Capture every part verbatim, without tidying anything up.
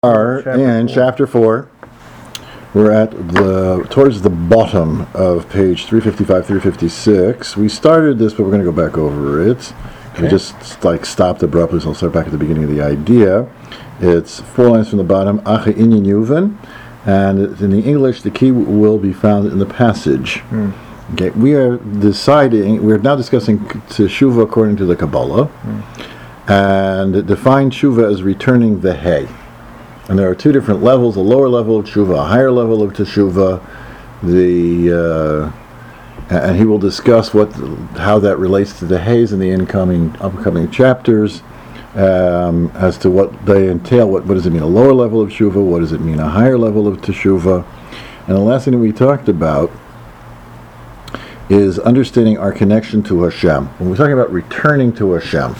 are in chapter four. We're at the towards the bottom of page three fifty-five, three fifty-six. We started this, but we're going to go back over it. Okay. We just like stopped abruptly, so I'll start back at the beginning of the idea. It's four lines from the bottom. Ache inyan yuven, and in the English, the key will be found in the passage. Mm. Okay, we are deciding. We are now discussing teshuva according to the Kabbalah, mm. and define teshuva as returning the hay. And there are two different levels: a lower level of teshuva, a higher level of teshuva. The uh, and he will discuss what how that relates to the hays in the incoming upcoming chapters, um, as to what they entail. What what does it mean? A lower level of teshuva. What does it mean? A higher level of teshuva. And the last thing that we talked about is understanding our connection to Hashem. When we're talking about returning to Hashem,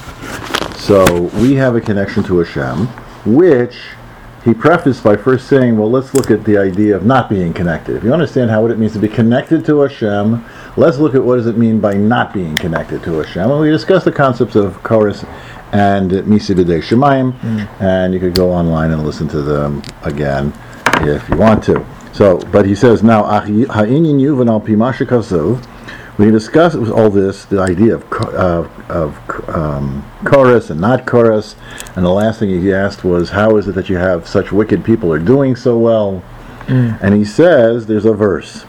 so we have a connection to Hashem, which he prefaced by first saying, well, let's look at the idea of not being connected. If you understand how what it means to be connected to Hashem, let's look at what does it mean by not being connected to Hashem. And we discussed the concepts of Chorus and Misi B'dei Shemayim, mm. and you could go online and listen to them again if you want to. So, but he says now, Ha'inyin yuvan al pi ma shekasuv. We discussed all this, the idea of uh, of um, chorus and not chorus, and the last thing he asked was, how is it that you have such wicked people are doing so well? Mm. And he says, there's a verse,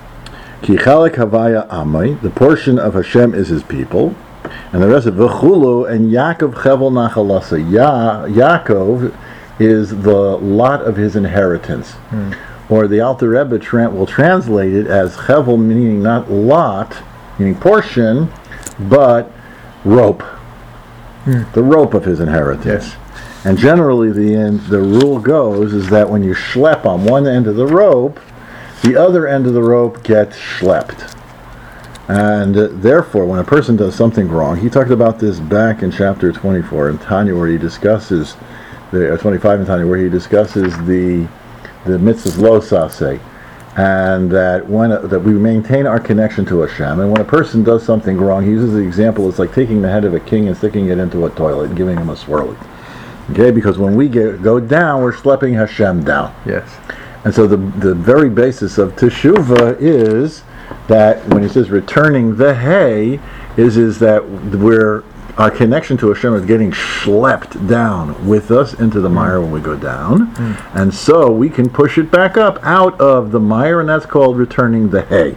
Ki chalek havaya amai, the portion of Hashem is his people, and the rest of v'chulu, and Yaakov chevel nachalasa, ya, Yaakov is the lot of his inheritance. Mm. Or the Alter Rebbe tra- will translate it as chevel, meaning not lot, meaning portion, but rope. Mm. The rope of his inheritance. Yes. And generally the end, the rule goes is that when you schlep on one end of the rope, the other end of the rope gets schlepped. And uh, therefore, when a person does something wrong, he talked about this back in chapter twenty-four in Tanya, where he discusses, the uh, twenty-five in Tanya, where he discusses the the mitzvahs lo saseh, and that when uh, that we maintain our connection to Hashem, and when a person does something wrong, he uses the example, it's like taking the head of a king and sticking it into a toilet and giving him a swirly. Okay, because when we get, go down, we're schlepping Hashem down. Yes. And so the the very basis of teshuva is that when he says returning the hay, is is that we're our connection to Hashem is getting schlepped down with us into the mire mm. when we go down. Mm. And so we can push it back up out of the mire, and that's called returning the hay.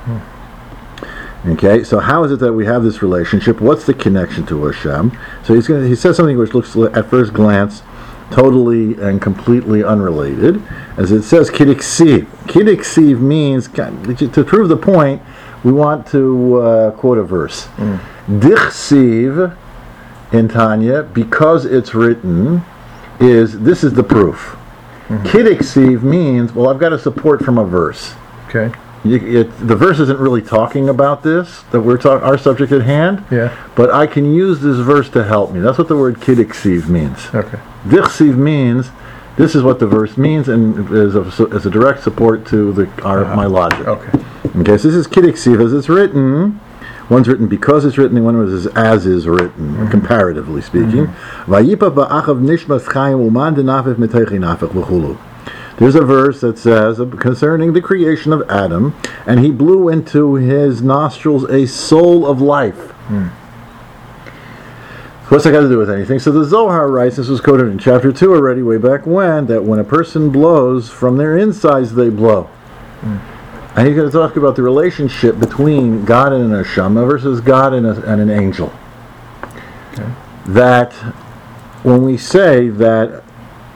Mm. Okay, so how is it that we have this relationship? What's the connection to Hashem? So he's gonna, he says something which looks at first glance totally and completely unrelated. As it says, kidiksiv. Kidiksiv means, to prove the point, we want to uh, quote a verse. Mm. Dichsiv in Tanya, because it's written, is this is the proof. Mm-hmm. Kidiksiv means, well, I've got a support from a verse. Okay. You, it, the verse isn't really talking about this, that we're talking our subject at hand. Yeah. But I can use this verse to help me. That's what the word kidiksiv means. Okay. Dichsiv means this is what the verse means, and is a, is a direct support to the our uh-huh. my logic. Okay. Okay, so this is kidiksiv as it's written. One's written because it's written, and one is as is written, mm-hmm. comparatively speaking. Mm-hmm. There's a verse that says concerning the creation of Adam, and he blew into his nostrils a soul of life. Mm. What's that got to do with anything? So the Zohar writes, this was quoted in chapter two already, way back when, that when a person blows, from their insides they blow. Mm. And he's going to talk about the relationship between God and an Neshama versus God and, a, and an angel. Okay. That when we say that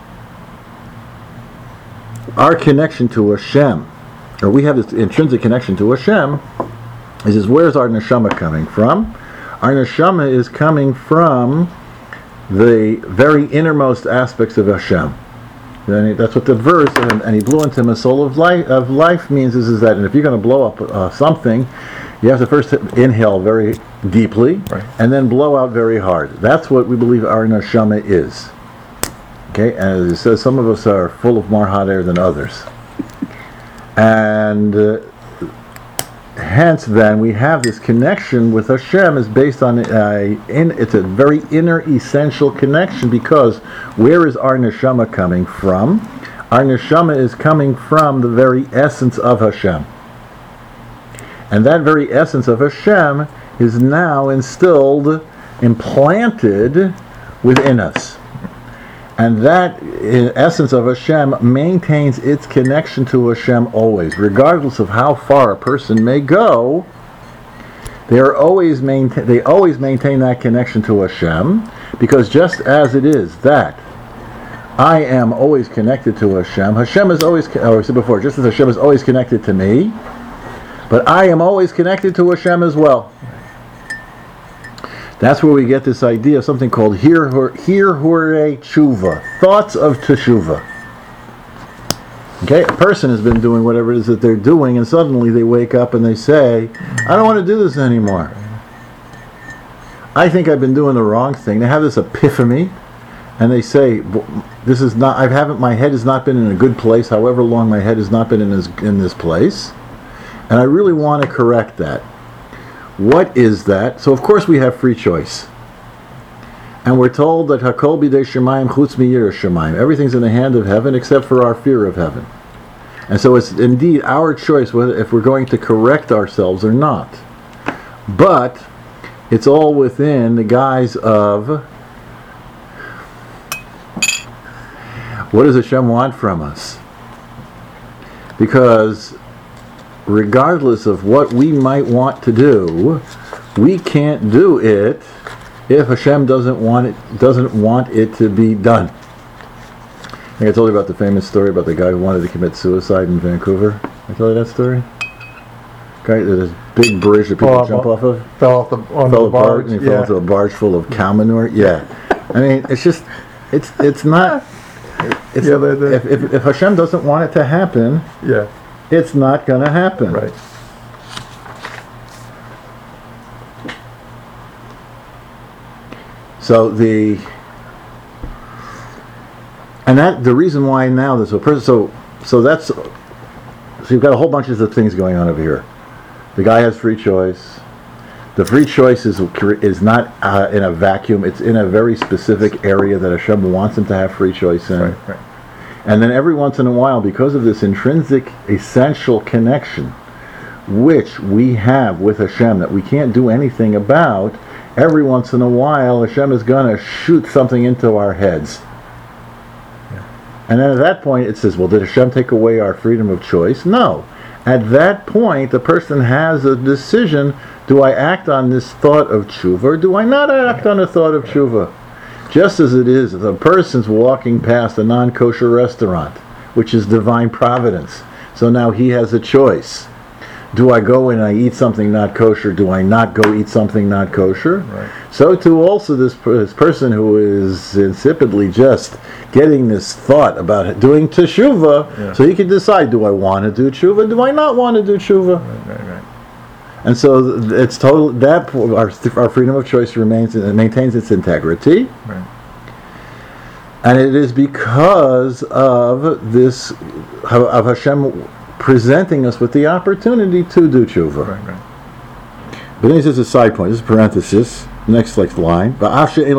our connection to Hashem, or we have this intrinsic connection to Hashem, is, is where's our Neshama coming from? Our Neshama is coming from the very innermost aspects of Hashem. And that's what the verse, and, and he blew into him a soul of life, of life means is, is that, and if you're going to blow up uh, something, you have to first inhale very deeply, right, and then blow out very hard. That's what we believe our neshama is. Okay, and as it says, some of us are full of more hot air than others. And uh, hence, then, we have this connection with Hashem is based on a, in, it's a very inner, essential connection, because where is our neshama coming from? Our neshama is coming from the very essence of Hashem. And that very essence of Hashem is now instilled, implanted within us. And that essence of Hashem maintains its connection to Hashem always. Regardless of how far a person may go, they are always maintain, they always maintain that connection to Hashem, because just as it is that I am always connected to Hashem, Hashem is always, or I said before, just as Hashem is always connected to me, but I am always connected to Hashem as well. That's where we get this idea of something called Hir Hurei Tshuva, thoughts of Teshuvah. Okay, a person has been doing whatever it is that they're doing, and suddenly they wake up and they say, I don't want to do this anymore. I think I've been doing the wrong thing. They have this epiphany, and they say, this is not, I haven't, my head has not been in a good place, however long my head has not been in this, in this place, and I really want to correct that. What is that? So of course we have free choice. And we're told that Hakol bidei Shemayim chutz miyirah Shemayim. Everything's in the hand of heaven except for our fear of heaven. And so it's indeed our choice whether if we're going to correct ourselves or not. But it's all within the guise of what does Hashem want from us? Because regardless of what we might want to do, we can't do it if Hashem doesn't want it doesn't want it to be done. I think I told you about the famous story about the guy who wanted to commit suicide in Vancouver. I told you that story? Guy, there's this big bridge that people oh, jump off of. Fell off the on fell the apart barge. and he Yeah. fell into a barge full of cow manure. Yeah, I mean it's just it's it's not. It's, Yeah, they- they- if, if if Hashem doesn't want it to happen, Yeah. it's not going to happen. Right. So the and that the reason why now there's a person so so that's so you've got a whole bunch of things going on over here. The guy has free choice. The free choice is is not uh, in a vacuum. It's in a very specific area that Hashem wants him to have free choice in. Right. Right. And then every once in a while, because of this intrinsic, essential connection, which we have with Hashem that we can't do anything about, every once in a while, Hashem is going to shoot something into our heads. Yeah. And then at that point, it says, well, did Hashem take away our freedom of choice? No. At that point, the person has a decision, do I act on this thought of tshuva, or do I not act on a thought of tshuva? Just as it is, if a person's walking past a non-kosher restaurant, which is divine providence, so now he has a choice. Do I go and I eat something not kosher? Do I not go eat something not kosher? Right. So too also this, this person who is insipidly just getting this thought about doing teshuvah, Yeah. so he can decide, do I want to do teshuvah? Do I not want to do teshuvah? Right. Right. Right. And so th- it's total that our our freedom of choice remains and maintains its integrity. Right. And it is because of this of Hashem presenting us with the opportunity to do tshuva. Right. Right. But then he says a side point. This is parenthesis. Next like line. We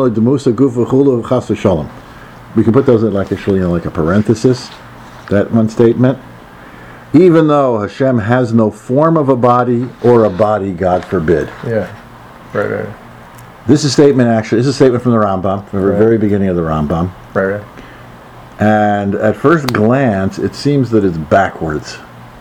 can put those in like actually in like a parenthesis. That one statement. Even though Hashem has no form of a body or a body, God forbid. Yeah. Right. Right. This is a statement actually. This is a statement from the Rambam, from the Right. very beginning of the Rambam. Right. Right. And at first glance, it seems that it's backwards.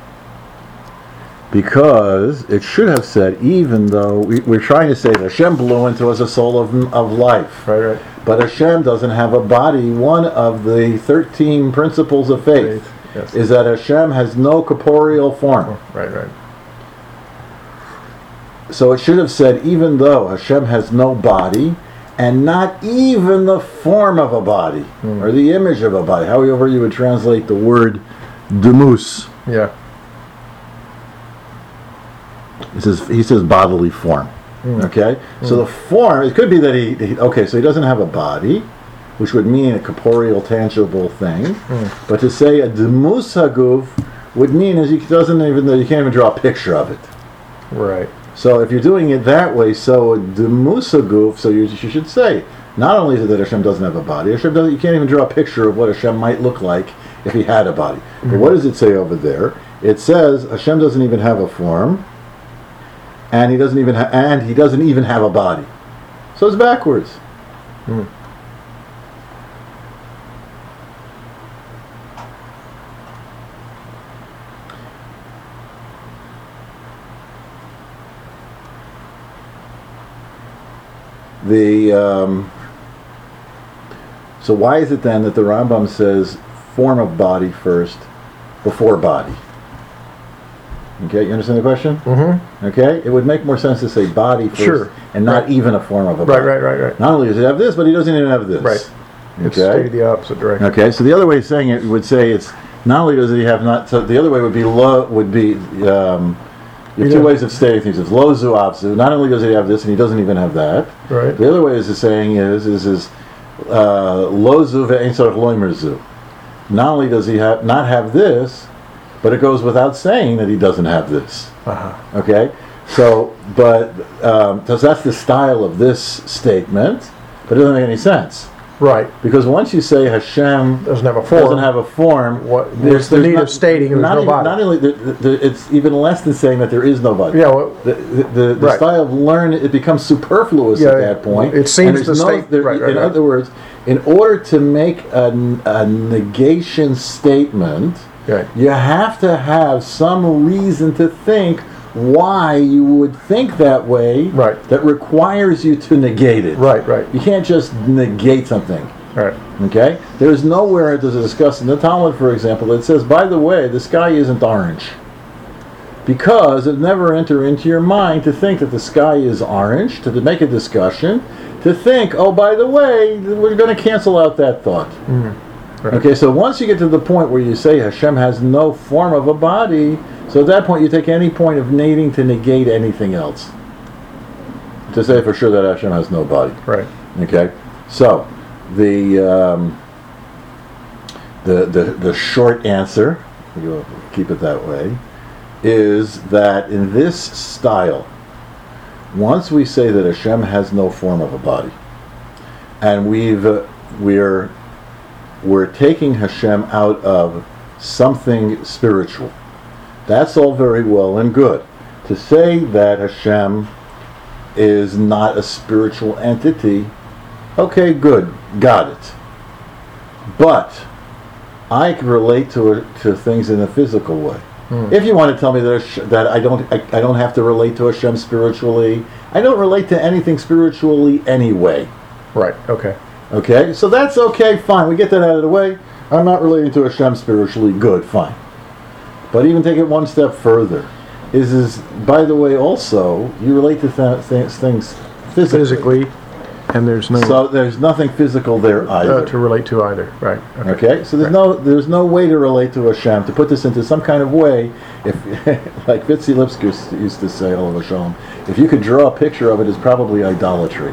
Because it should have said, even though we, we're trying to say that Hashem blew into us a soul of, of life. Right. Right. But Hashem doesn't have a body. One of the thirteen principles of faith, Faith, yes. is that Hashem has no corporeal form. Right. Right. So it should have said, even though Hashem has no body, and not even the form of a body, Mm. or the image of a body, however you would translate the word demus. Yeah. He says, he says bodily form. Mm. Okay? Mm. So the form, it could be that he, he, okay, so he doesn't have a body, which would mean a corporeal, tangible thing. Mm. But to say a demus haguf would mean is he doesn't even, you can't even draw a picture of it. Right. So if you're doing it that way, so the Musaguf, so you, you should say, not only is it that Hashem doesn't have a body, Hashem doesn't, you can't even draw a picture of what Hashem might look like if he had a body. Mm-hmm. But what does it say over there? It says Hashem doesn't even have a form, and he doesn't even ha- and he doesn't even have a body. So it's backwards. Mm. The um, so why is it then that the Rambam says form of body first before body? Okay, you understand the question? Mm-hmm. Okay, it would make more sense to say body first Sure. and not Right. even a form of a Right, body. right, right, right. Not only does it have this, but he doesn't even have this. Right. It's Okay. stated the opposite direction. Okay, so the other way of saying it would say it's not only does he have not. So the other way would be lo would be. Um, you have two Yeah. ways of stating things. It's lo zu avzu. Not only does he have this, and he doesn't even have that. Right. The other way is the saying is is is uh, lo zu ve'ein tzarich lo yimer zu. Not only does he have not have this, but it goes without saying that he doesn't have this. Uh-huh. Okay, so but um, so that's the style of this statement, but it doesn't make any sense Right. because once you say Hashem Doesn't have a form. doesn't have a form, What- there's- what's the there's need not- of stating there's not no even, body? Not only the, the, the, it's even less than saying that there is no body. Yeah, well, The, the, the, the Right. style of learn it becomes superfluous Yeah, at that point. it seems And there's to no, state- there- right, right, in right. other words, in order to make a, a negation statement, Right. you have to have some reason to think why you would think that way. Right. That requires you to negate it. Right, right. You can't just negate something. Right. Okay? There's nowhere there's a discuss in the Talmud, for example, that says, by the way, the sky isn't orange. Because it never entered into your mind to think that the sky is orange, to, to make a discussion, to think, oh, by the way, we're going to cancel out that thought. Mm. Right. Okay, so once you get to the point where you say Hashem has no form of a body, so at that point you take any point of needing to negate anything else. To say for sure that Hashem has no body. Right. Okay, so the um, the, the the short answer, we'll keep it that way, is that in this style, once we say that Hashem has no form of a body, and we've uh, we're we're taking Hashem out of something spiritual, that's all very well and good. To say that Hashem is not a spiritual entity, okay, good, got it. But I can relate to it, to things in a physical way. Hmm. If you want to tell me that Hash- that I don't I, I don't have to relate to Hashem spiritually, I don't relate to anything spiritually anyway. Right. Okay. Okay, so that's okay, fine. We get that out of the way. I'm not relating to Hashem spiritually, good, fine. But even take it one step further. Is is by the way also you relate to th- th- things physically. Physically, and there's no So there's nothing physical there either. uh, to relate to either. Right. Okay, so there's Right. no there's no way to relate to Hashem, to put this into some kind of way. If, like Vitzi Lipsk used used to say, Olav Shalom, if you could draw a picture of it, it's probably idolatry.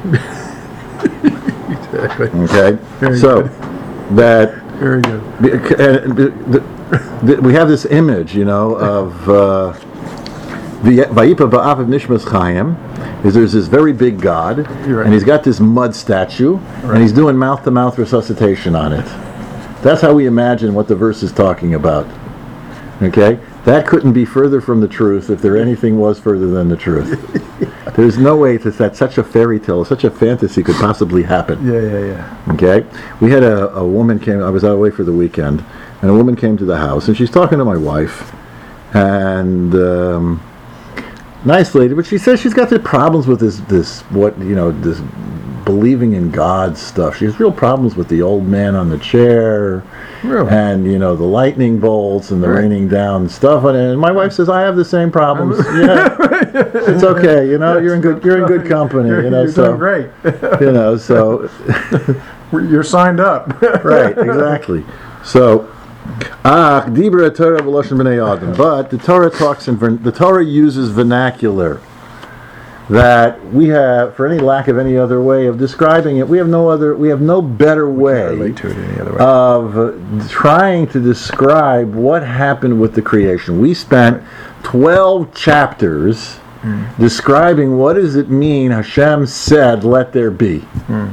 Exactly. Okay, Very so good. that Very good. bec- and the, the, the, we have this image, you know, of uh, the Vayipa Ba'av Nishmas Chaim. Is there's this very big God, You're right. and he's got this mud statue, and he's doing mouth-to-mouth resuscitation on it. That's how we imagine what the verse is talking about. Okay? That couldn't be further from the truth if there anything was further than the truth. There's no way that, that such a fairy tale, such a fantasy could possibly happen. Yeah, yeah, yeah. Okay? We had a, a woman came, I was out away for the weekend, and a woman came to the house, and she's talking to my wife, and um, nice lady, but she says she's got the problems with this, this, what, you know, this believing in God stuff. She has real problems with the old man on the chair, Really? and, you know, the lightning bolts and the Right. raining down stuff. And, and my wife says, I have the same problems. Yeah, it's okay. You know, you're in good, you're in good company. You know, You're so doing great. you know, so You're signed up. right, exactly. So, ah, dibra Torah v'loshen b'nei Adam. But the Torah talks in vern- the Torah uses vernacular that we have, for any lack of any other way of describing it, we have no other, we have no better way relate to it any other way. of uh, trying to describe what happened with the creation. We spent twelve chapters describing what does it mean Hashem said, let there be. Mm.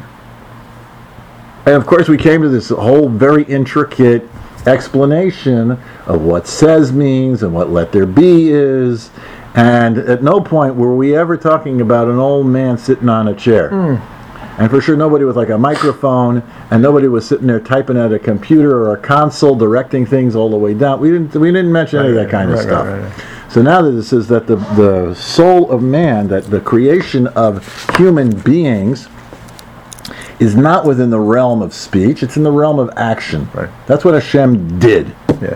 And of course we came to this whole very intricate explanation of what says means and what let there be is, and at no point were we ever talking about an old man sitting on a chair. Mm. And for sure nobody with like a microphone, and nobody was sitting there typing at a computer or a console directing things all the way down. We didn't we didn't mention any of that kind of Right, stuff. right, right, right. So now that this is that the, the soul of man, that the creation of human beings is not within the realm of speech, it's in the realm of action. Right. That's what Hashem did. Yes.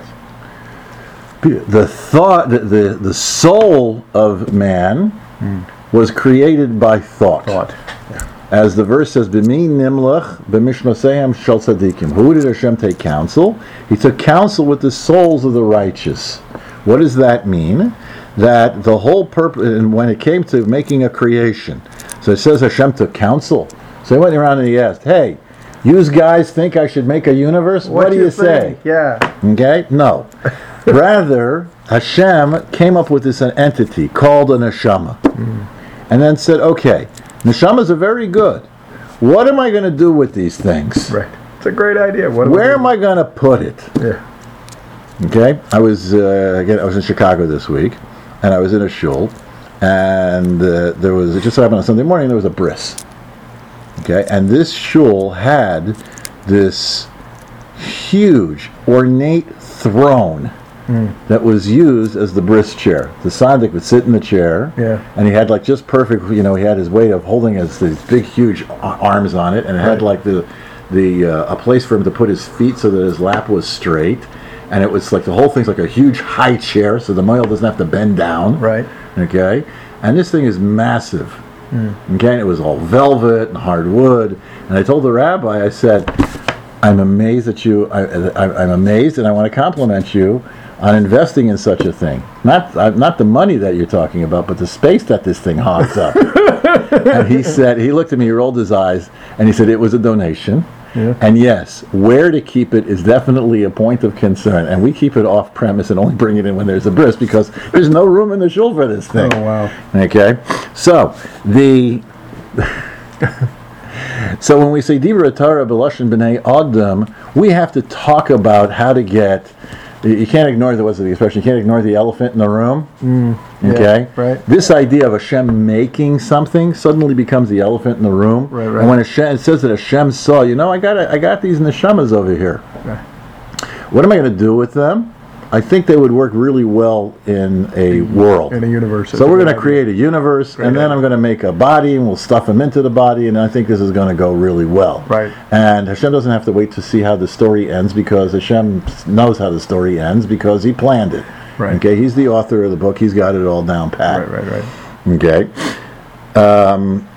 The thought, the, the, the soul of man was created by thought. Thought. As the verse says, "B'mi nimlach b'mishnoseim shel tzadikim." Who did Hashem take counsel? He took counsel with the souls of the righteous. What does that mean? That the whole purpose, and when it came to making a creation, so it says Hashem took counsel. So he went around and he asked, "Hey, you guys think I should make a universe? What, What do you you say?" think? Yeah. Okay? No. Rather, Hashem came up with this entity called a neshama, Mm. and then said, "Okay, neshamas are very good. What am I going to do with these things? Right. It's a great idea. What do Where we am I going to put it?" do? Yeah. Okay, I was uh, again. I was in Chicago this week, and I was in a shul, and uh, there was it just so happened on Sunday morning there was a bris. Okay, and this shul had this huge ornate throne Mm. that was used as the bris chair. The tzaddik would sit in the chair, Yeah. and he had like just perfect. You know, he had his weight of holding his these big, huge a- arms on it, and it had Right. like the the uh, a place for him to put his feet so that his lap was straight. And it was like the whole thing's like a huge high chair, so the male doesn't have to bend down. Right. Okay, and this thing is massive. Mm. Okay, and it was all velvet and hardwood. And I told the rabbi, I said, "I'm amazed that you. I, I, I'm amazed, and I want to compliment you on investing in such a thing. Not uh, not the money that you're talking about, but the space that this thing hogs up." And he said, he looked at me, he rolled his eyes, and he said it was a donation. Yeah. And yes, where to keep it is definitely a point of concern. And we keep it off premise and only bring it in when there's a bris because there's no room in the shul for this thing. Oh, wow. Okay, so the so when we say Dibra Torah B'Lashon B'nei Adam, we have to talk about how to get. You can't ignore the what's the expression? You can't ignore the elephant in the room. Mm, yeah, Okay, right. This idea of Hashem making something suddenly becomes the elephant in the room. Right, right. And when Hashem, it says that Hashem saw, you know, I got I got these neshamas over here. Right. What am I going to do with them? I think they would work really well in a world. In a universe. So we're going to create a universe, Great and then idea. I'm going to make a body, and we'll stuff them into the body, and I think this is going to go really well. Right. And Hashem doesn't have to wait to see how the story ends, because Hashem knows how the story ends, because He planned it. Right. Okay, He's the author of the book. He's got it all down pat. Right, right, right. Okay. Um,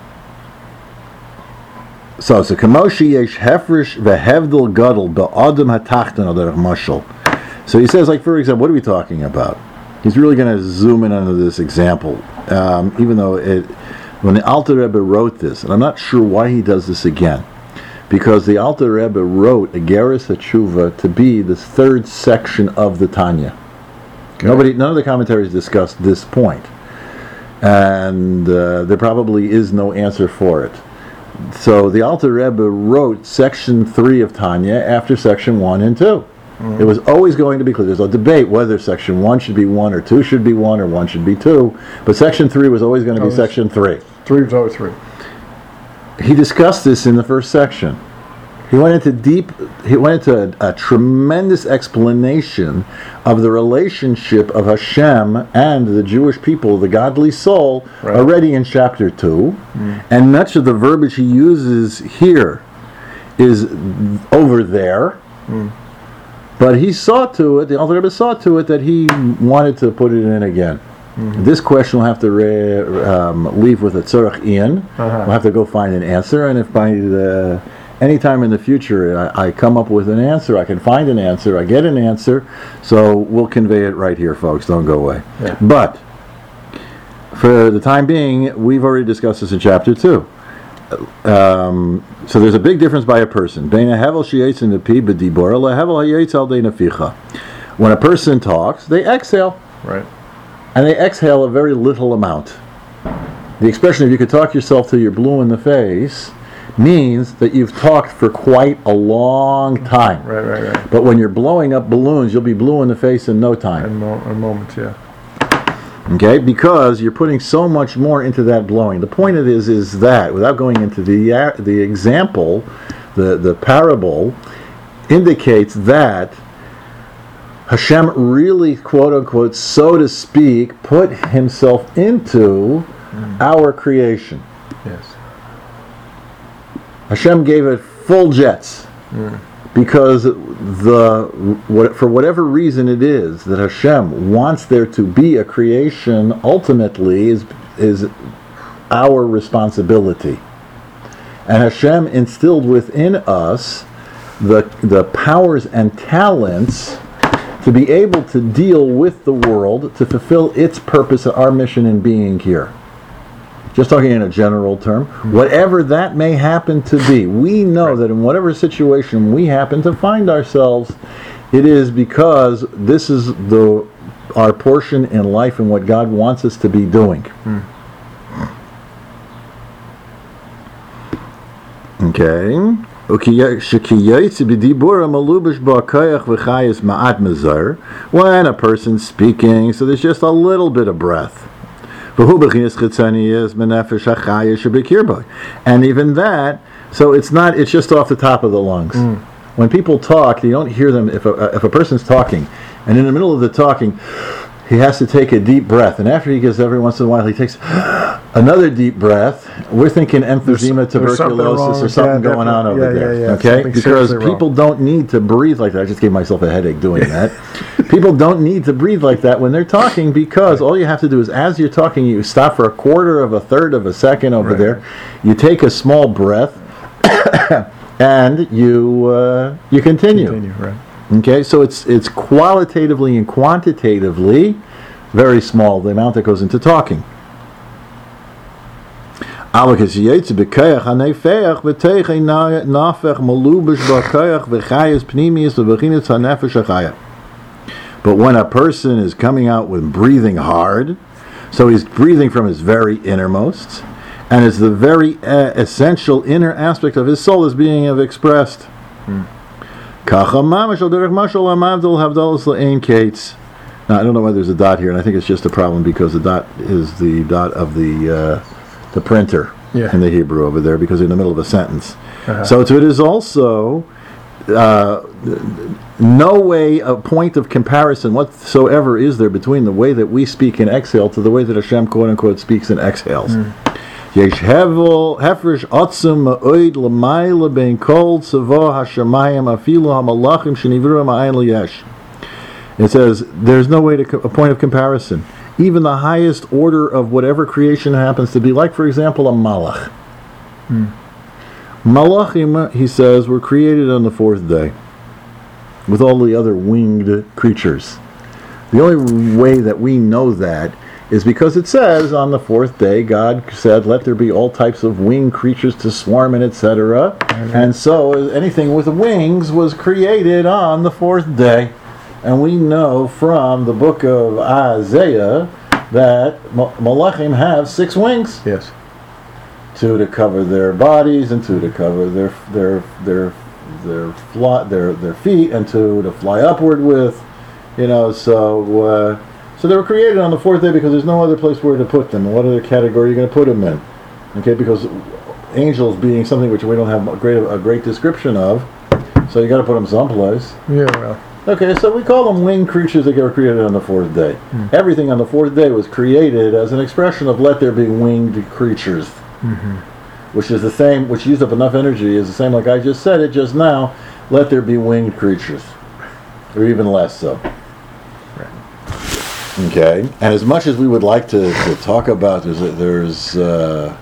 so, so Kamoshi yesh hefresh vehevdel gadol ba'adam hatachton al derech mashal. So he says, like, for example, what are we talking about? He's really going to zoom in onto this example, um, even though it, when the Alter Rebbe wrote this, and I'm not sure why he does this again, because the Alter Rebbe wrote Igeres HaTshuva to be the third section of the Tanya. Okay. Nobody, none of the commentaries discussed this point, and uh, there probably is no answer for it. So the Alter Rebbe wrote section three of Tanya after section one and two. It was always going to be clear. There's a debate whether section one should be one or two should be one or one should be two, but section three was always going to be Always. section three. Three was always three. He discussed this in the first section. He went into deep, he went into a, a tremendous explanation of the relationship of Hashem and the Jewish people, the godly soul, Right. already in chapter two. And much of the verbiage he uses here is over there. But he saw to it, the Alter Rebbe saw to it that he wanted to put it in again. This question we'll have to re, um, leave with a tzorach in. Uh-huh. We'll have to go find an answer, and if by the any time in the future I, I come up with an answer, I can find an answer, I get an answer, so we'll convey it right here, folks. Don't go away. Yeah. But for the time being, we've already discussed this in chapter two. Um, so there's a big difference by a person. When a person talks, they exhale, Right. and they exhale a very little amount. The expression, if you could talk yourself till you're blue in the face, means that you've talked for quite a long time. Right, right, right. But when you're blowing up balloons, you'll be blue in the face in no time. In mo- a moment, yeah. Okay, because you're putting so much more into that blowing. The point of it is, is that, without going into the uh, the example, the, the parable indicates that Hashem really, quote unquote, so to speak, put himself into mm. our creation. Yes. Hashem gave it full jets. Mm. Because the what, for whatever reason it is that Hashem wants there to be a creation, ultimately is is our responsibility. And Hashem instilled within us the the powers and talents to be able to deal with the world, to fulfill its purpose, our mission in being here. Just talking in a general term, whatever that may happen to be, we know that in whatever situation we happen to find ourselves, it is because this is the our portion in life and what God wants us to be doing. Mm. Okay. When a person's speaking, so there's just a little bit of breath. And even that, so it's not, it's just off the top of the lungs. Mm. When people talk, you don't hear them, if a, if a person's talking, and in the middle of the talking, he has to take a deep breath, and after he gets every once in a while, he takes another deep breath. We're thinking emphysema, there's, tuberculosis, there's or something yeah, going on over yeah, there. Yeah, yeah. Okay, Something because people wrong. don't need to breathe like that. I just gave myself a headache doing that. People don't need to breathe like that when they're talking, because all you have to do is, as you're talking, you stop for a quarter of a third of a second over right. there. You take a small breath, and you uh, you continue. Continue, right? Okay, so it's it's qualitatively and quantitatively very small, the amount that goes into talking. But when a person is coming out with breathing hard, so he's breathing from his very innermost, and it's the very uh, essential inner aspect of his soul is being expressed. Hmm. Now, I don't know why there's a dot here, and I think it's just a problem because the dot is the dot of the uh, the printer yeah. in the Hebrew over there, because in the middle of a sentence. Uh-huh. So, so it is also uh, no way, a point of comparison whatsoever is there between the way that we speak and exhale to the way that Hashem, quote unquote, speaks and exhales. Mm. Yesh hevel hefresh atzum ma'oid l'mayla bein kol tzavo hashamayim afilu hamalachim shenivru ma'ayin liyesh. It says there's no way to co- a point of comparison. Even the highest order of whatever creation happens to be, like for example a malach. Hmm. Malachim, he says, were created on the fourth day with all the other winged creatures. The only way that we know that is because it says on the fourth day God said, let there be all types of winged creatures to swarm in, et cetera. Mm-hmm. And so anything with wings was created on the fourth day. And we know from the book of Isaiah that malachim have six wings. Yes. Two to cover their bodies, and two to cover their their their their fly, their their feet, and two to fly upward with. You know, so uh, so they were created on the fourth day because there's no other place where to put them. And what other category are you going to put them in? Okay, because angels being something which we don't have a great a great description of, so you got to put them someplace. Yeah, well. Okay, so we call them winged creatures that were created on the fourth day. Mm. Everything on the fourth day was created as an expression of let there be winged creatures. Mm-hmm. Which is the same, which used up enough energy, is the same like I just said it just now, let there be winged creatures. Or even less so. Right. Okay, and as much as we would like to, to talk about, there's, a, there's uh,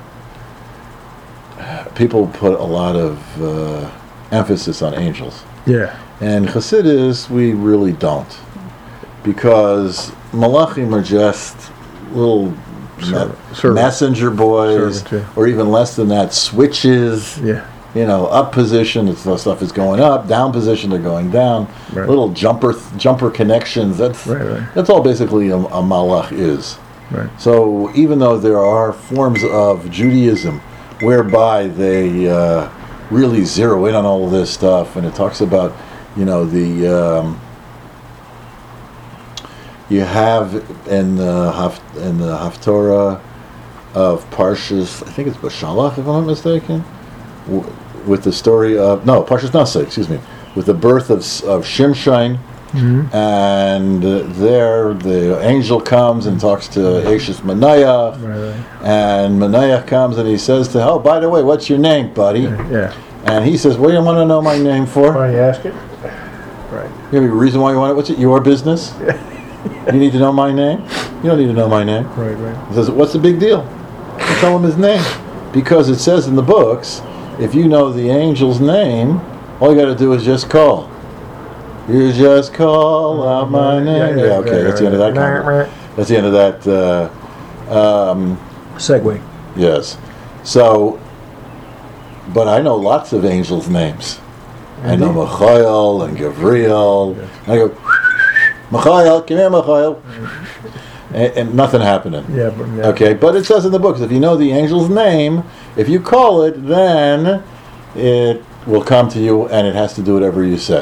people put a lot of uh, emphasis on angels. Yeah. And Chassidus, we really don't. Because Malachim are just little Serv- me- servant. messenger boys, Servant, yeah. or even less than that, switches. Yeah. You know, up position, it's, the stuff is going up, down position, they're going down. Right. Little jumper th- jumper connections, that's right, right. that's all basically a, a Malach is. Right. So even though there are forms of Judaism whereby they uh, really zero in on all of this stuff, and it talks about, you know, the um, you have in the Haf- in the Haftorah of Parshas, I think it's Bashalach, if I'm not mistaken, w- with the story of no Parshas Nasa, excuse me, with the birth of of Shimshon. Mm-hmm. And uh, there the angel comes and talks to Ashes Manoach, Right, right. and Manoach comes and he says to, oh, by the way, what's your name, buddy? Yeah. And he says, what do you want to know my name for? Why you ask it? Right. You have a reason why you want it? What's it? Your business? You need to know my name? You don't need to know my name. Right, right. He says, what's the big deal? You tell him his name. Because it says in the books, if you know the angel's name, all you got to do is just call. You just call out my name. Yeah, Yeah, yeah, okay, yeah, that's the end of that right. comment. That's the end of that. Uh, um, Segway. yes. So, but I know lots of angels' names. I know Michael and Gabriel. Yes. I go, Michael, come here, Michael. And, and nothing happening. Yeah, but yeah. Okay, but it says in the books, if you know the angel's name, if you call it, then it will come to you and it has to do whatever you say.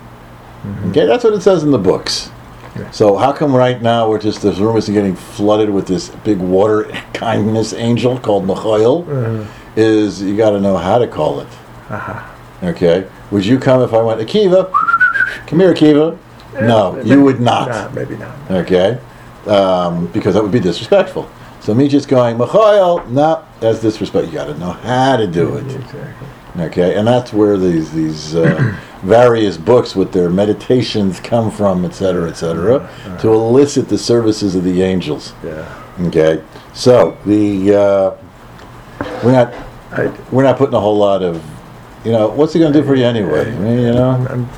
Mm-hmm. Okay, that's what it says in the books. Yeah. So how come right now we're just, there's rumors of getting flooded with this big water kindness angel called Michael? Uh, Is you got to know how to call it. uh-huh. Okay, would you come if I went, Akiva, come here, Akiva? No, you would not. Nah, maybe not. Okay, um, because that would be disrespectful. So me just going, Michael, no, that's disrespect. You got to know how to do it. Exactly. Okay, and that's where these these uh, various books with their meditations come from, et cetera, et cetera, Uh-huh. to elicit the services of the angels. Yeah. Okay, so the uh, we're not I, we're not putting a whole lot of, you know, what's he going to do for you anyway? I mean, you know, I'm,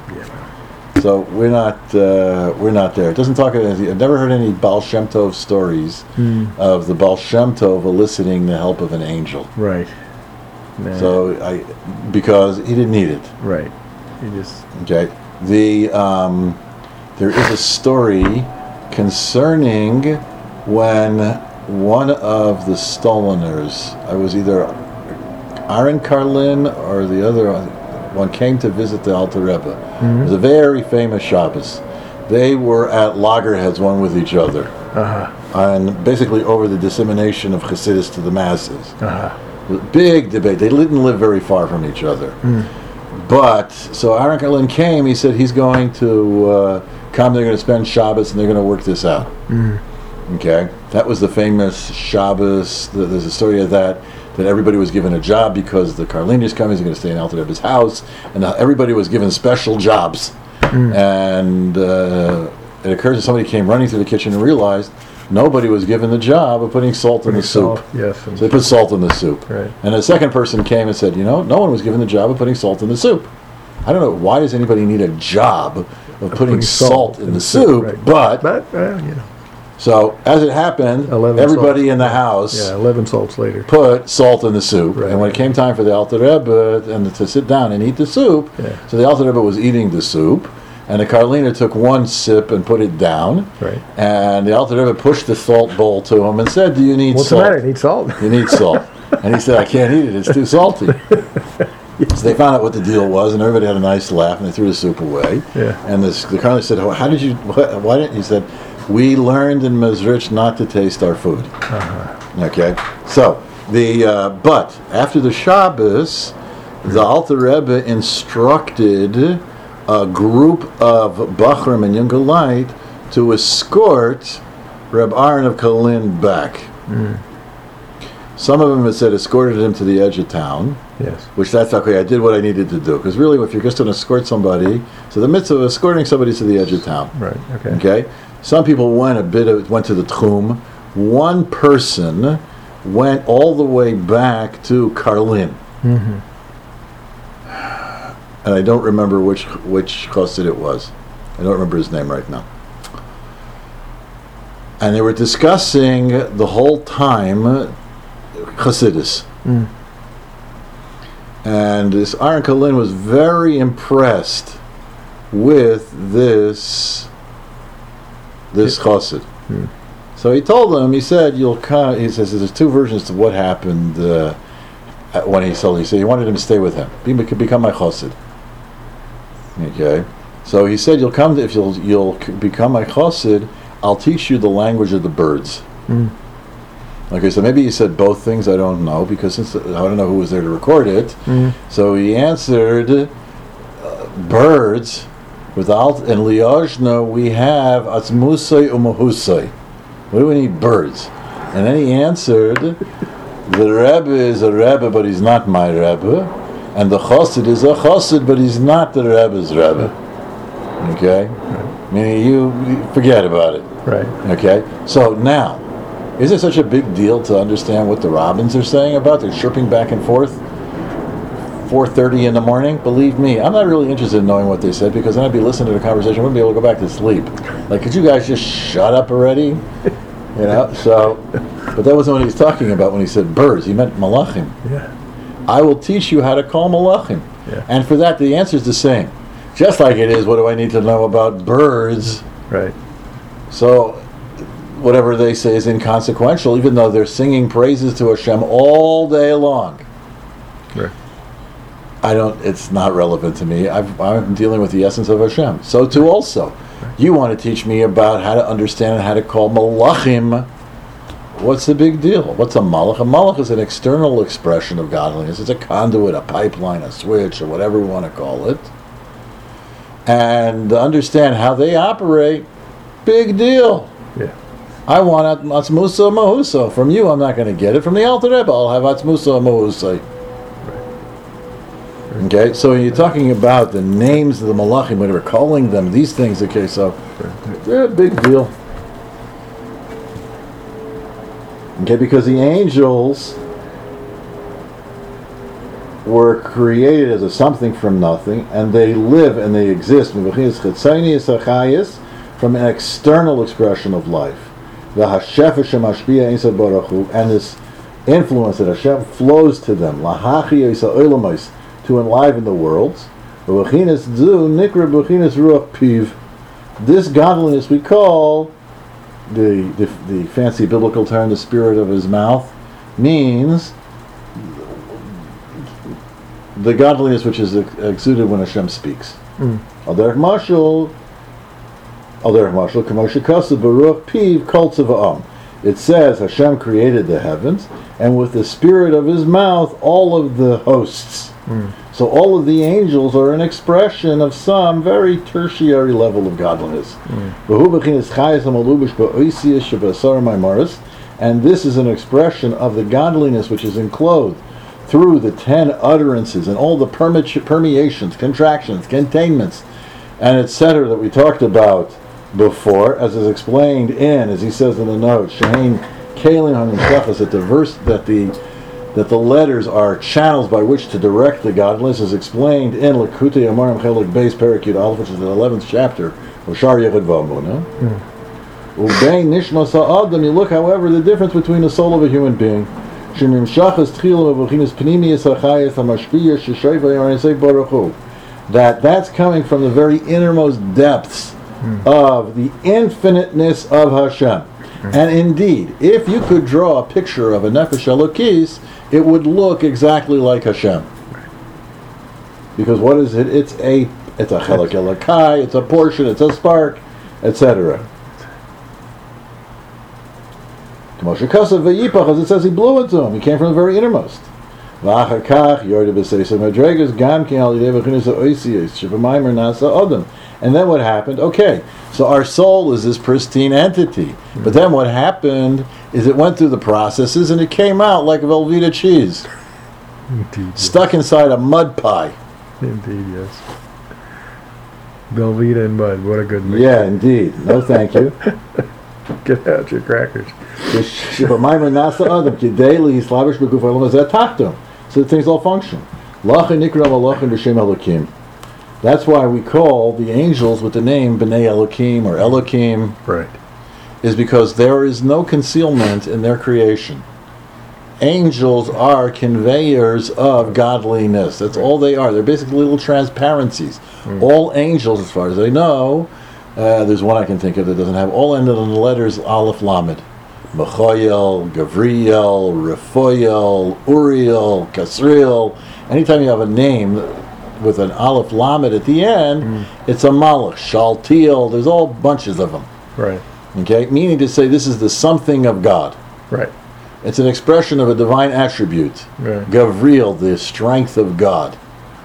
yeah. so we're not uh, we're not there. It doesn't talk. I've never heard any Baal Shem Tov stories Hmm. of the Baal Shem Tov eliciting the help of an angel. Right. Nah. So I because he didn't need it. Right. You just. Okay. The um, there is a story concerning when one of the Stoleners, I was either Aaron Karlin or the other one, came to visit the Alter Rebbe. Mm-hmm. It was a very famous Shabbos. They were at loggerheads one with each other, Uh huh. and basically over the dissemination of Chassidus to the masses. Uh huh. Big debate. They didn't live very far from each other. Mm. But, so Aaron Karlin came, he said he's going to uh, come, they're going to spend Shabbos, and they're going to work this out. Mm. Okay? That was the famous Shabbos. Th- There's a story of that, that everybody was given a job because the Karlinius coming, he's going to stay in Alter Rebbe's house, and uh, everybody was given special jobs. Mm. And uh, it occurred that somebody came running through the kitchen and realized nobody was given the job of putting salt in the soup. Salt, yes. So they put salt in the soup. Right. And a second person came and said, you know, no one was given the job of putting salt in the soup. I don't know, why does anybody need a job of putting, putting salt, salt in the soup? right. But, But, well, you know. so as it happened, eleven everybody salts. in the house Yeah, eleven salts later. put salt in the soup. Right, and when it right. came time for the Alter Rebbe and to sit down and eat the soup, Yeah. so the Alter Rebbe was eating the soup, and the Karliner took one sip and put it down, Right. and the Alter Rebbe pushed the salt bowl to him and said, do you need What's salt? the matter? Need salt? You need salt. And he said, I can't eat it, it's too salty. So they found out what the deal was, and everybody had a nice laugh, and they threw the soup away. Yeah. And this, the colonel said, oh, how did you, wh- why didn't, he said, we learned in Mezrich not to taste our food. Uh-huh. Okay? So, the, uh, but, after the Shabbos, the Alter Rebbe instructed a group of Bachrim and Yungalite to escort Reb Aaron of Kalin back. Mm. Some of them had said escorted him to the edge of town, Yes. which that's okay, I did what I needed to do. Because really, if you're just going to escort somebody, so the midst of escorting somebody to the edge of town, Right. Okay. okay? Some people went a bit, of, went to the Tchum. One person went all the way back to Karlin. Mm-hmm. And I don't remember which which chassid it was. I don't remember his name right now. And they were discussing the whole time Chassidus. Mm. And this Aaron Kalin was very impressed with this this chassid. Mm. So So he told them, he said, you'll come, he says, there's two versions to what happened uh, when he sold. He said he wanted him to stay with him. He could become my chassid. Okay. So he said, you'll come, to, if you'll you'll become my chassid, I'll teach you the language of the birds. Mm. Okay, so maybe he said both things, I don't know, because since I don't know who was there to record it. Mm. So he answered, uh, birds, without, in Liojna we have atzmusai umahusai. What do we need? Birds. And then he answered, the Rebbe is a Rebbe, but he's not my Rebbe. And the Chassid is a Chassid, but he's not the Rebbe's Rebbe. Okay? Right. Meaning you, you forget about it. Right. Okay? So now, is it such a big deal to understand what the Robins are saying about? They're chirping back and forth. four thirty in the morning, believe me, I'm not really interested in knowing what they said, because then I'd be listening to the conversation, I wouldn't be able to go back to sleep. Like, could you guys just shut up already? You know, so, but that wasn't what he was talking about when he said birds. He meant malachim. Yeah. I will teach you how to call malachim. Yeah. And for that, the answer is the same. Just like it is, what do I need to know about birds? Right. So, whatever they say is inconsequential, even though they're singing praises to Hashem all day long. Right. I don't, it's not relevant to me. I've, I'm dealing with the essence of Hashem. So too also. You want to teach me about how to understand and how to call malachim. What's the big deal? What's a malach? A malach is an external expression of godliness. It's a conduit, a pipeline, a switch, or whatever we want to call it. And to understand how they operate, big deal. Yeah. I want atzmusa mahusa. From you, I'm not going to get it. From the Alter Rebbe, I'll have atzmusa mahusa. Okay, so you're talking about the names of the malachim, whatever, calling them these things. Okay, so yeah, big deal. Okay, because the angels were created as a something from nothing, and they live and they exist from an external expression of life. And this influence that Hashem flows to them, to enliven the worlds. This godliness we call, the, the the fancy biblical term, the spirit of his mouth, means the godliness which is exuded when Hashem speaks. Aderech mashal, aderech mashal, k'moshe kasav b'ruach piv kol tziva'am. It says Hashem created the heavens, and with the spirit of his mouth, all of the hosts. Mm. So all of the angels are an expression of some very tertiary level of godliness. Mm. And this is an expression of the godliness which is enclosed through the ten utterances and all the perme- permeations, contractions, containments, and et cetera that we talked about before, as is explained in, as he says in the note, Shein Kalim HaNimshachas, that the verse that the that the letters are channels by which to direct the godliness, is explained in Likutei Amarim Chelik Beis Perek Yud Aleph, which is the eleventh chapter of Shar Yechid V'Amuna. Ubein Nishmas HaAdam, you look, however, the difference between the soul of a human being. Shemimshachas Tchilah V'Bechinas Pnimiyas HaChayas HaMashpiyah Sheshayva Yaranasek Baruch Hu. That that's coming from the very innermost depths mm. of the infiniteness of Hashem. Mm. And indeed, if you could draw a picture of a Nefesh Elokis, it would look exactly like Hashem. Because what is it? It's a it's a Chelek Elokai, it's a portion, it's a spark, et cetera. Moshe Kasav V'Yipach, as it says, he blew into him. He came from the very innermost. And then what happened? Okay, so our soul is this pristine entity. Mm-hmm. But then what happened is it went through the processes and it came out like Velveeta cheese. Indeed, stuck yes. inside a mud pie. Indeed, yes. Velveeta and mud, what a good mix. Yeah, indeed. No thank you. Get out your crackers. So the things all function. That's why we call the angels with the name B'nai Elokim or Elokim. Right. Is because there is no concealment in their creation. Angels are conveyors of godliness. That's right. All they are. They're basically little transparencies. Mm. All angels, as far as I know, uh, there's one I can think of that doesn't have, all ended on the letters Aleph Lamed. Mechoyel, Gavriel, Refoyel, Uriel, Kasriel. Anytime you have a name with an Aleph Lamed at the end, mm. it's a Malach, Shaltiel. There's all bunches of them. Right. Okay, meaning to say this is the something of God. Right. It's an expression of a divine attribute. Right. Gavriel, the strength of God,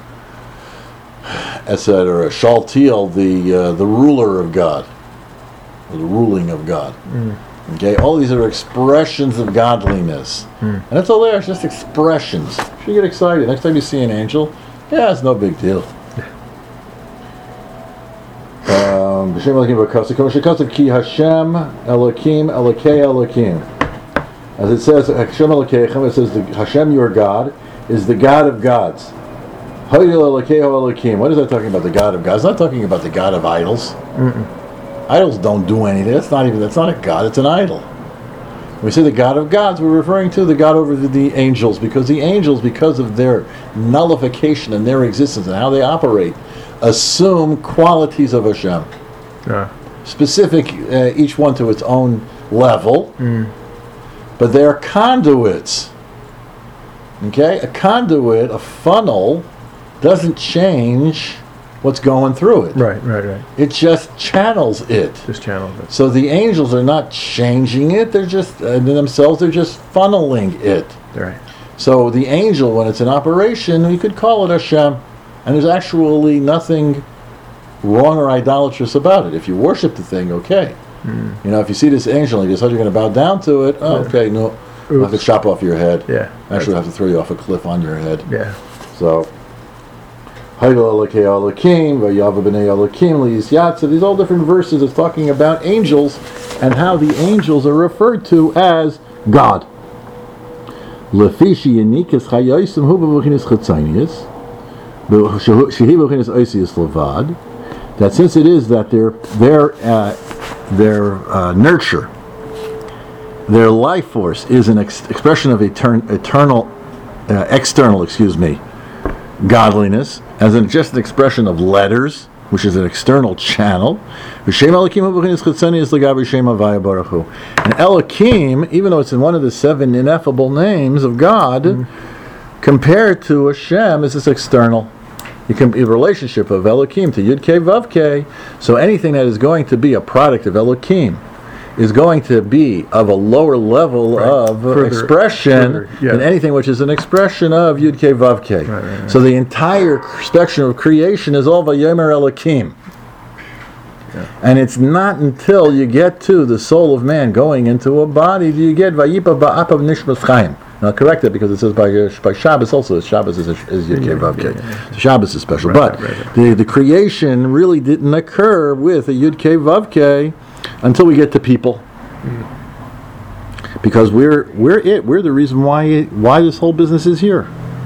et cetera. Shaltiel, the uh, the ruler of God, or the ruling of God. Mm. Okay, all these are expressions of godliness, mm. and that's all they are. It's just expressions. You should get excited next time you see an angel. Yeah, it's no big deal. Um, B'Shem Elokim v'Kasa Ki Hashem Elokim Elokei Elokim. As it says, Hashem Elokeichem, it says the Hashem, your God, is the God of gods. Hayil Elokei Elokim. What is that talking about? The God of gods. It's not talking about the God of idols. Mm-mm. Idols don't do anything. That's not even. That's not a God. It's an idol. When we say the God of gods, we're referring to the God over the, the angels, because the angels, because of their nullification and their existence and how they operate, assume qualities of Hashem. Yeah. Specific, uh, each one to its own level, mm. but they're conduits. Okay? A conduit, a funnel, doesn't change what's going through it. Right, right, right. It just channels it. Just channels it. So the angels are not changing it, they're just, uh, themselves, they're just funneling it. Right. So the angel, when it's in operation, we could call it Hashem. And there's actually nothing wrong or idolatrous about it. If you worship the thing, okay. Mm. You know, if you see this angel and you decide you're going to bow down to it, oh, okay, no, I'll have to chop off your head. Yeah. Actually, I'll have to throw you off a cliff on your head. Yeah. So, these all different verses is talking about angels and how the angels are referred to as God. That since it is that their their uh, their uh, nurture, their life force is an ex- expression of etern- eternal, uh, external, excuse me, godliness, as in just an expression of letters, which is an external channel. And Elokim, even though it's in one of the seven ineffable names of God, mm-hmm. compared to Hashem, is this external. You can be a relationship of Elokim to Yud Kei Vav Kei. So anything that is going to be a product of Elokim is going to be of a lower level right. of further, expression further, yeah. than anything which is an expression of Yud Kei Vav Kei. Right, right, right. So the entire spectrum of creation is all Vayomer Elokim. Yeah. And it's not until you get to the soul of man going into a body do you get Vayipa Ba'apav Nishmas Chaim. Now, I'll correct it because it says by, uh, by Shabbos also. Shabbos is, is Yud Kei Vav Kei. So Shabbos is special. Right, but right, right. The, the creation really didn't occur with a Yud Kei Vav Kei until we get to people. Mm. Because we're we're it. We're the reason why it, why this whole business is here.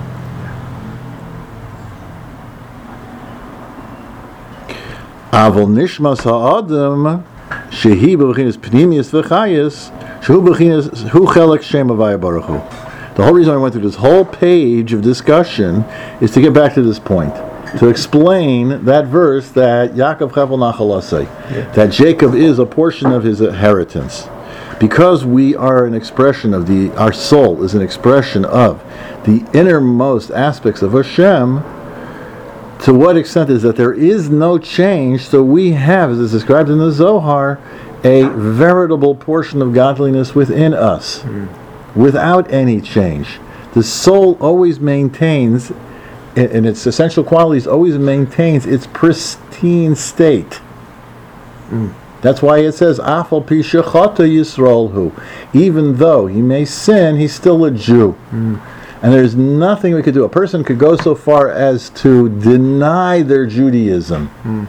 Avol nishmas ha'adam shehi b'chinas pnimius v'chayis shehu b'chinas hu chelek shem havaya baruch hu. The whole reason I went through this whole page of discussion is to get back to this point, to explain that verse that Yaakov Chavel Nachalasei, yeah. that Jacob is a portion of his inheritance. Because we are an expression of the, our soul is an expression of the innermost aspects of Hashem, to what extent is that there is no change, so we have, as is described in the Zohar, a veritable portion of godliness within us, mm. without any change. The soul always maintains, in its essential qualities, always maintains its pristine state. Mm. That's why it says, Afal pi shechata Yisrael hu. Even though he may sin, he's still a Jew. Mm. And there's nothing we could do. A person could go so far as to deny their Judaism. Mm.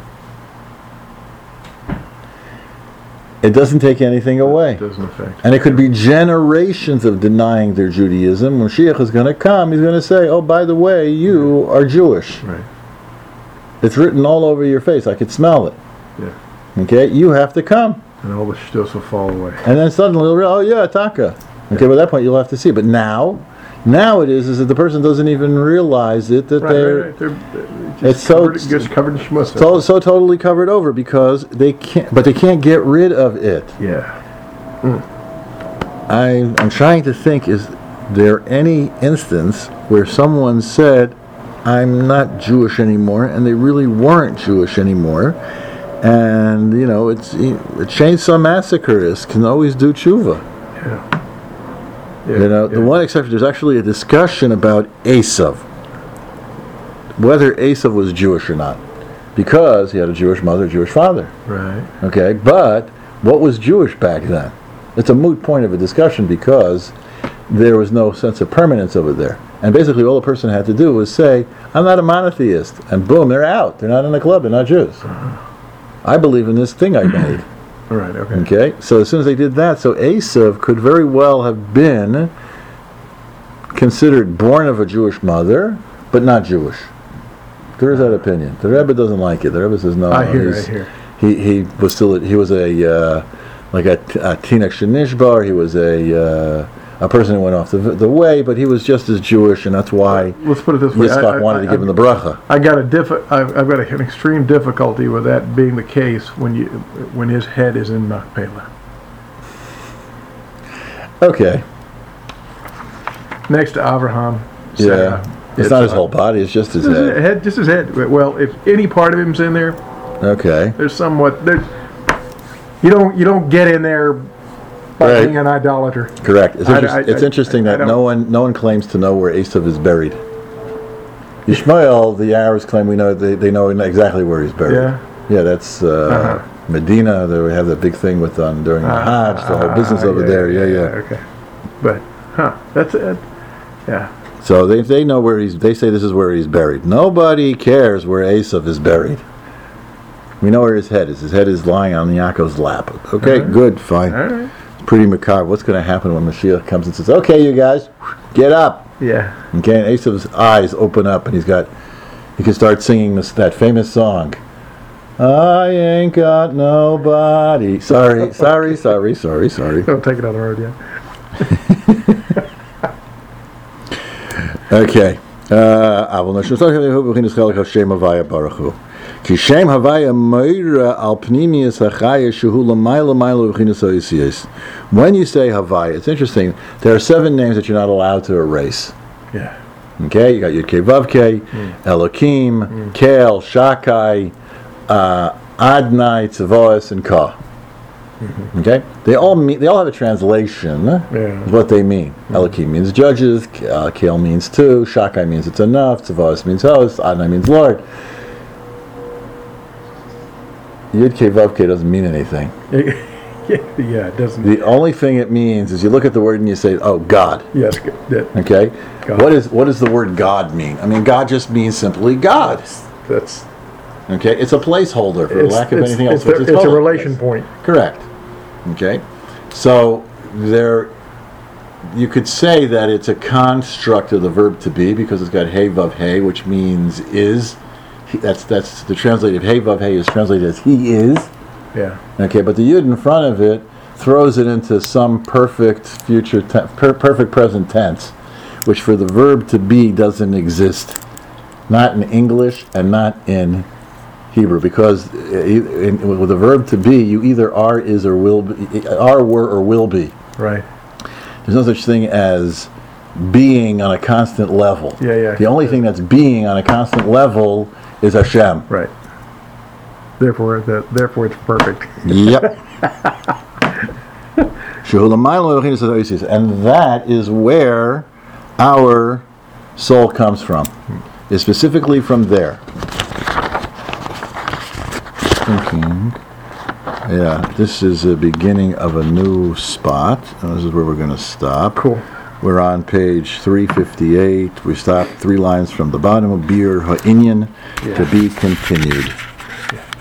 It doesn't take anything away. It doesn't affect. And it could be generations of denying their Judaism. When Mashiach is going to come, he's going to say, oh, by the way, you right. are Jewish. Right. It's written all over your face. I could smell it. Yeah. Okay, you have to come. And all the shtos will fall away. And then suddenly, they'll realize, oh yeah, Taka. Okay, yeah. By that point, you'll have to see. But now, now it is, is that the person doesn't even realize it, that right, they're, right, right. they're just it's covered, so, just covered in shmutz. So, so totally covered over because they can't, but they can't get rid of it. Yeah. Mm. I, I'm trying to think, is there any instance where someone said, I'm not Jewish anymore, and they really weren't Jewish anymore, and, you know, it's a chainsaw massacreist can always do tshuva. Yeah. Yeah, You know, the yeah. one exception, there's actually a discussion about Esav, whether Esav was Jewish or not, because he had a Jewish mother, Jewish father. Right. Okay, but what was Jewish back then? It's a moot point of a discussion because there was no sense of permanence over there. And basically all the person had to do was say, I'm not a monotheist. And boom, they're out. They're not in the club. They're not Jews. I believe in this thing I made. All right. Okay. Okay, so as soon as they did that, so Esav could very well have been considered born of a Jewish mother, but not Jewish. There is that opinion. The Rebbe doesn't like it. The Rebbe says no. I hear. he's- I hear. He he was still he was a uh, like a, a Tinach Shenishbar. He was a uh, a person who went off the the way, but he was just as Jewish, and that's why Let's put it this way. I- Yitzchak I- wanted to I- give him the bracha. I got a diff. I've, I've got an extreme difficulty with that being the case when you when his head is in Machpelah. Okay, Next to Avraham. yeah, Sarah, it's not his Yitzchak. whole body; it's just his Just his head. head, just his head. Well, if any part of him's in there, Okay, there's somewhat there's. You don't you don't get in there by Right. being an idolater. correct. It's, I- interest, I- it's I- interesting I that don't- no one no one claims to know where Esav is buried. Yishmael, the Arabs claim we know they, they know exactly where he's buried. Yeah. Yeah, that's uh, Uh-huh. Medina. They have that big thing with on during the Hajj, the whole business Ah, over there. Yeah, yeah. Okay, but huh? That's it. Yeah. So they they know where he's. They say this is where he's buried. Nobody cares where Esav is buried. We know where his head is. His head is lying on Yaakov's lap. Okay, Uh-huh. good, fine. All right. Pretty macabre. What's going to happen when Mashiach comes and says, "Okay, you guys, get up"? Yeah. Okay, and Esav's eyes open up, and he's got. He can start singing this that famous song. I ain't got nobody. Sorry, sorry, sorry, sorry, sorry. Don't take it on the road yet. Okay. אבל נשמע הוא בכינוס חלק השם הוויה ברוך הוא. כי שם הוויה מאיר על פנימיוס החיה שהוא למעלה מעלה בכינוס האיסיוס. When you say Havaya, it's interesting. There are seven names that you're not allowed to erase. Yeah. Okay, you got your Vavke, Elohim, Kel, Shakai, uh, Adnai, Tzavois, and Ka. Okay, they all mean they all have a translation. Yeah. Is what they mean. Elohim means judges. Uh, Kel means two. Shakai means it's enough. Tzavois means host. Adnai means Lord. Yud Ke Vav Ke doesn't mean anything. Yeah, it doesn't. The only thing it means is you look at the word and you say, "Oh, God." Yes, good. That, Okay. God. What is what does the word God mean? I mean, God just means simply God. that's. Okay, it's a placeholder for It's, lack of it's, anything else. it's, which the- is it's a called relation place. point. Correct. Okay, so there, you could say that it's a construct of the verb to be because it's got hey vav hey, which means is. He, that's that's the translated hey vav hey is translated as he is. Yeah. Okay, but the yud in front of it throws it into some perfect future, te- per- perfect present tense, which for the verb to be doesn't exist, not in English and not in Hebrew, because in, in, with the verb to be, you either are, is, or will be, are, were, or will be. Right. There's no such thing as being on a constant level. Yeah, yeah. The only thing that's being on a constant level is Hashem. Right. Therefore, that therefore it's perfect. Yep. And that is where our soul comes from. Is specifically from there. Thinking. Yeah, this is the beginning of a new spot. And this is where we're going to stop. Cool. We're on page three fifty-eight. We stopped three lines from the bottom of Bir Ha'inyan Yeah. to be continued.